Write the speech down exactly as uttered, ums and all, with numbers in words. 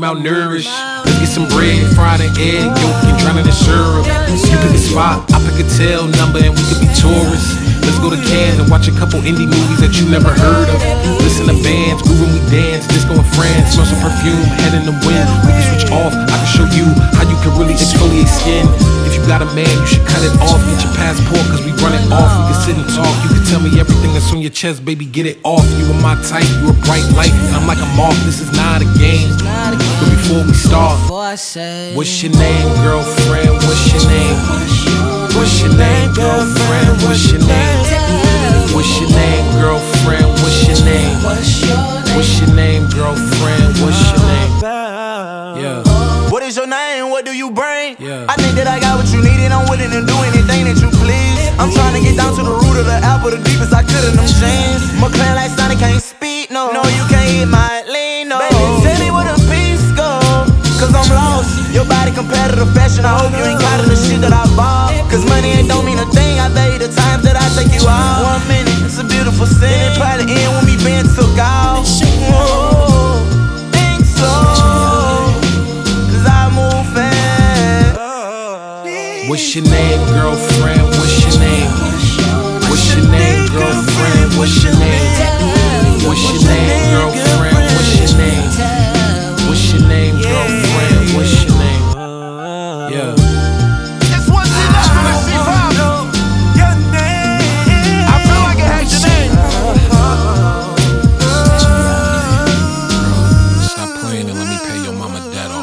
malnourished. Let's get some bread, fried an egg, yolk, and drown it in syrup. You pick a spot, I pick a tail number, and we could be tourists. Let's go to Cannes and watch a couple indie movies that you never heard of. Listen to bands, groove when we dance, disco in France, smell some perfume, head in the wind. We can switch off, I can show you how you can really exfoliate skin. If you got a man, you should cut it off. Get your passport, cause we run it off. We can sit and talk, you can tell me everything that's on your chest, baby, get it off. You are my type, you a bright light, and I'm like a moth, this is not a game. But before we start, what's your name, girlfriend, what's your name? What's your name, girlfriend, what's your name? What's your name, girlfriend, what's your name? What's your name, girlfriend, what's your name? Yeah. What is your name, what do you bring? Yeah. I think that I got what you need and I'm willing to do anything that you please. I'm trying to get down to the root of the apple, the deepest I could in them jeans. McLaren like Sonic can't speak, no. No, you can't hit my lean, no. Baby, tell me where the peace go, cause I'm lost. Your body competitive fashion, I hope you ain't caught in the shit that I bought. Cause money ain't don't mean a thing, I bet you the times that I take you out. One minute, it's a beautiful scene, it probably end when me being took out. Whoa, think so, cause I move fast. What's your name, girlfriend, what's your name? What's your name, girlfriend, what's your name? What's your name, girlfriend, what's your name? What's your name, girlfriend, what's your name? Yeah. It's one thing I wanna see from your name. I feel like I had your name. Stop playing and let me pay your mama debt off.